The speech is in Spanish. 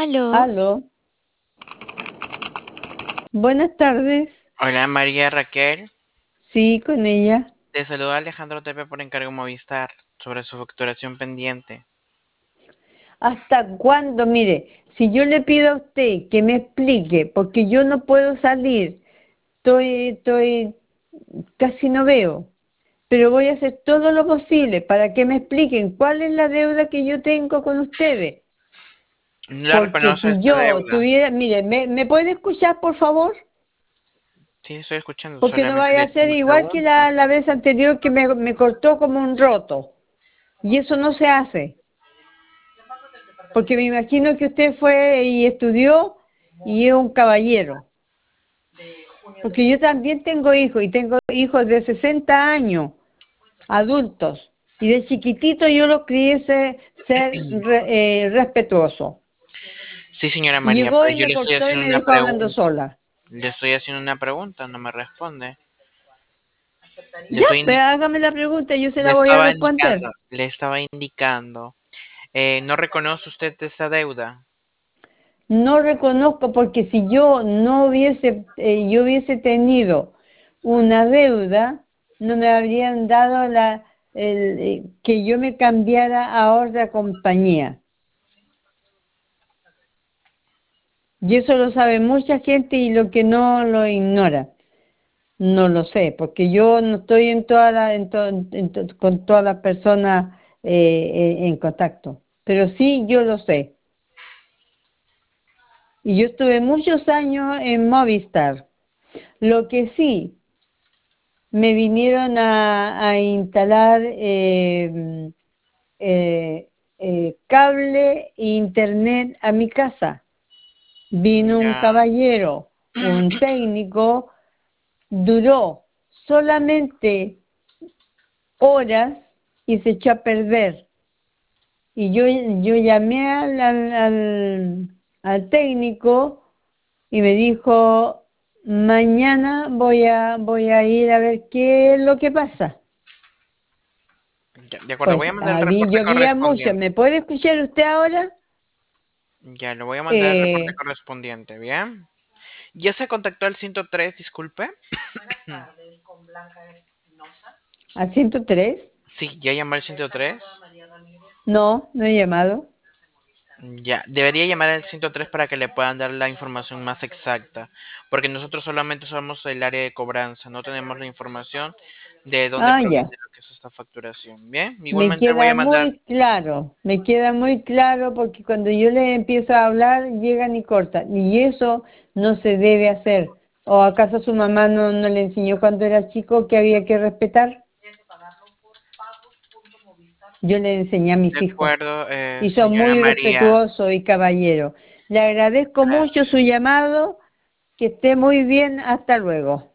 Aló, Aló, buenas tardes. hola María Raquel, Sí, con ella. te saluda Alejandro Tepe por encargo Movistar sobre su facturación pendiente. ¿Hasta cuándo? Mire, si yo le pido a usted que me explique, porque yo no puedo salir, casi no veo, pero voy a hacer todo lo posible para que me expliquen cuál es la deuda que yo tengo con ustedes. No la Porque reconoce si esta yo deuda. tuviera, mire, ¿me puede escuchar, por favor? Sí, estoy escuchando, Porque no solamente vaya le a ser tengo igual que preguntas. la vez anterior que me cortó como un roto. Y eso no se hace. Porque me imagino que usted fue y estudió y es un caballero. Porque yo también tengo hijos y tengo hijos de 60 años, adultos. Y de chiquitito yo los crié ser respetuoso. Sí, señora Y María, llegó pero y yo me le estoy cortó y haciendo me una dejó hablando pregunta. sola. Le estoy haciendo una pregunta, no me responde. Le Ya, estoy pues indi- hágame la pregunta, yo se le la voy a estaba responder. indicando, le estaba indicando. ¿No reconoce usted esta deuda? No reconozco porque si yo hubiese tenido una deuda, no me habrían dado que yo me cambiara a otra compañía. Y eso lo sabe mucha gente y lo que no lo ignora. No lo sé, porque yo no estoy en con todas las personas en contacto. Pero sí yo lo sé. Y yo estuve muchos años en Movistar. Lo que sí, me vinieron a instalar cable e internet a mi casa. Vino un Ya, caballero, un técnico, duró solamente horas y se echó a perder. Y yo llamé al técnico y me dijo, mañana voy a ir a ver qué es lo que pasa. ya, de acuerdo, voy a Pues mandar el reporte llovía mucho. correspondiente. ¿Me puede escuchar usted ahora? Ya, le voy a mandar el reporte Eh, correspondiente, ¿bien? ¿Ya se contactó al 103, disculpe? ¿Al 103? Sí, ya llamó al 103. No, no he llamado. Ya, debería llamar al 103 para que le puedan dar la información más exacta, porque nosotros solamente somos el área de cobranza, no tenemos la información de dónde Ah, proviene ya. lo que es esta facturación. Bien, Me igualmente voy queda a mandar, me queda muy claro porque cuando yo les empiezo a hablar, llegan y cortan. Y eso no se debe hacer. ¿O acaso su mamá no le enseñó cuando era chico que había que respetar? Yo le enseñé a de mis hijos acuerdo, y son señora muy María, respetuosos y caballeros. Le agradezco mucho su gracias. llamado, que esté muy bien, hasta luego.